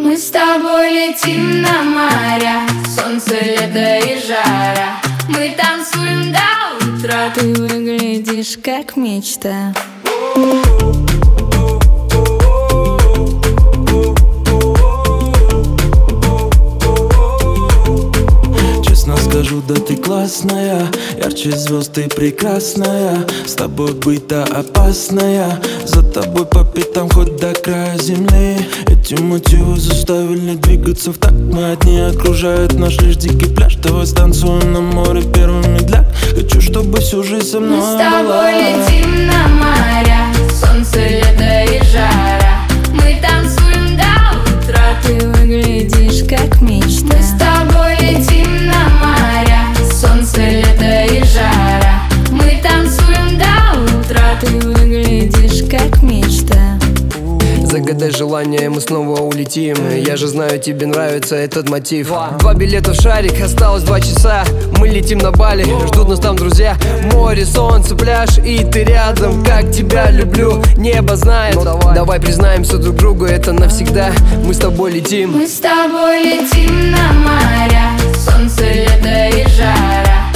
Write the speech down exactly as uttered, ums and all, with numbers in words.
Мы с тобой летим на моря, солнце, лето и жара. Мы танцуем до утра. Ты выглядишь как мечта. Скажу, да ты классная, ярче звезд ты прекрасная. С тобой быть-то опасная, за тобой по пятам хоть до края земли. Эти мотивы заставили двигаться в такт. Мы одни, окружает наш лишь дикий пляж. Давай станцуем на море первый медляк. Хочу, чтобы всю жизнь со мной была. Мы с тобой летим на моря, солнце, лето и жара. Мы танцуем до утра. Ты выглядишь как мечта. Мы с тобой летим на моря, солнце, лето и жара. Мы танцуем до утра. Ты выглядишь как мечта. Загадай желание, мы снова улетим. Я же знаю, тебе нравится этот мотив. Два билета в шарик, осталось два часа. Мы летим на Бали, ждут нас там друзья. Море, солнце, пляж, и ты рядом. Как тебя люблю, небо знает. Давай. Давай признаемся друг другу, это навсегда. Мы с тобой летим. Мы с тобой летим на моря, солнце, лето и жара.